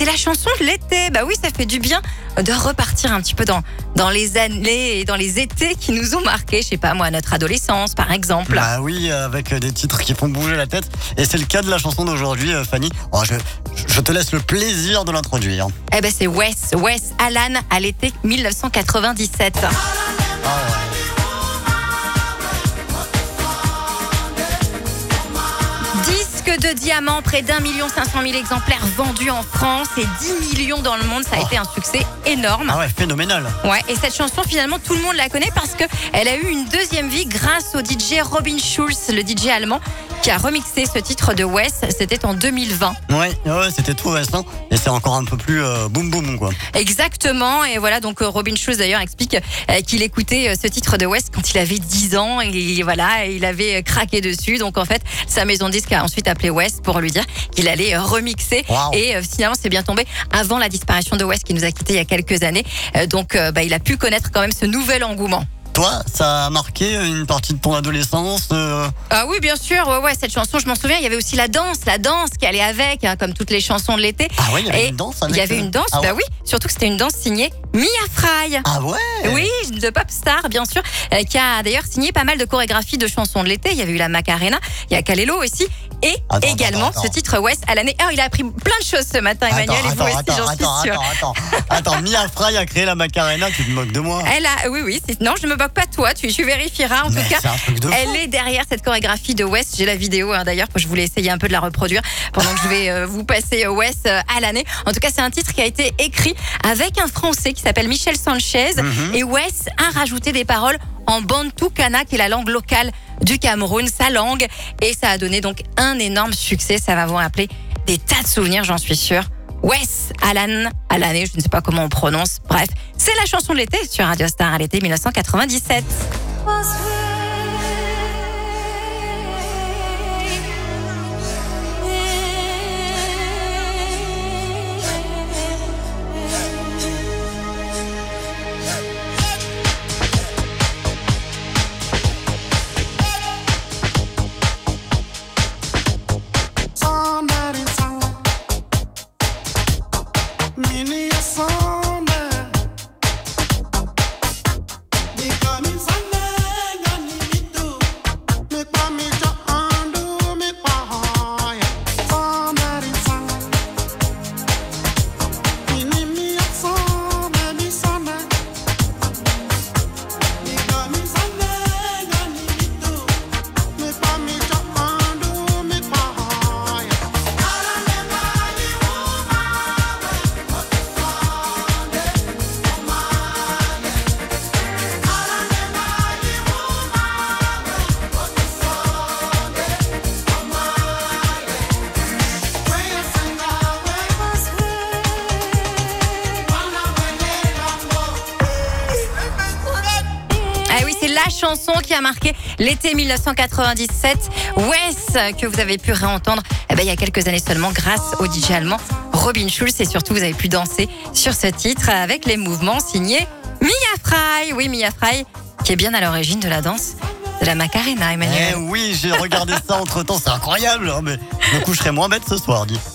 la chanson de l'été. Bah oui, ça fait du bien de repartir un petit peu dans les années et dans les étés qui nous ont marqués. Je sais pas moi, notre adolescence par exemple. Bah oui, avec des titres qui font bouger la tête. Et c'est le cas de la chanson d'aujourd'hui, Fanny. Oh, je te laisse le plaisir de l'introduire. Eh ben c'est Wes Allan à l'été 1997. Ah ouais. Disque de diamant, près d'1 500 000 exemplaires vendus en France et 10 millions dans le monde. Ça a été un succès énorme. Ah ouais, phénoménal. Ouais, et cette chanson, finalement, tout le monde la connaît parce qu'elle a eu une deuxième vie grâce au DJ Robin Schulz, le DJ allemand, qui a remixé ce titre de Wes. C'était en 2020. Ouais, c'était tout récent. Et c'est encore un peu plus boum boum quoi. Exactement. Et voilà, donc Robin Schulz d'ailleurs explique qu'il écoutait ce titre de Wes quand il avait 10 ans. Et voilà, il avait craqué dessus. Donc en fait, sa maison de disque a ensuite appelé Wes pour lui dire qu'il allait remixer. Wow. Et finalement, c'est bien tombé avant la disparition de Wes qui nous a quittés il y a quelques années. Donc il a pu connaître quand même ce nouvel engouement. Toi, ça a marqué une partie de ton adolescence Ah oui, bien sûr. Ouais, cette chanson, je m'en souviens. Il y avait aussi la danse qui allait avec, hein, comme toutes les chansons de l'été. Ah ouais, il y avait Et une danse avec il y avait une danse, ah ouais. bah oui. Surtout que c'était une danse signée Mia Fry. Ah ouais. Oui, de pop star, bien sûr, qui a d'ailleurs signé pas mal de chorégraphies de chansons de l'été. Il y avait eu la Macarena, il y a Kalelo aussi, et également ce titre Wes à l'année. Oh, il a appris plein de choses ce matin, Emmanuel, et vous aussi, j'en suis sûre. Attends, Mia Fry a créé la Macarena, tu te moques de moi. Oui, non, je ne me moque pas de toi, tu vérifieras. En tout cas, c'est un truc de fou. elle est derrière cette chorégraphie de Wes. J'ai la vidéo d'ailleurs, je voulais essayer un peu de la reproduire pendant que je vais vous passer Wes à l'année. En tout cas, c'est un titre qui a été écrit avec un Français qui s'appelle Michel Sanchez, et Wes a rajouté des paroles en bantou kana, qui est la langue locale du Cameroun, sa langue, et ça a donné donc un énorme succès. Ça va vous rappeler des tas de souvenirs, j'en suis sûre. Wes Allan à l'année, je ne sais pas comment on prononce. Bref, c'est la chanson de l'été sur Radio Star à l'été 1997. La chanson qui a marqué l'été 1997, Wes, que vous avez pu réentendre il y a quelques années seulement grâce au DJ allemand Robin Schulz, et surtout vous avez pu danser sur ce titre avec les mouvements signés Mia Fry. Oui, Mia Fry qui est bien à l'origine de la danse de la Macarena, Emmanuel. Oui, j'ai regardé ça entre temps, c'est incroyable, mais je me coucherai moins bête ce soir, dis.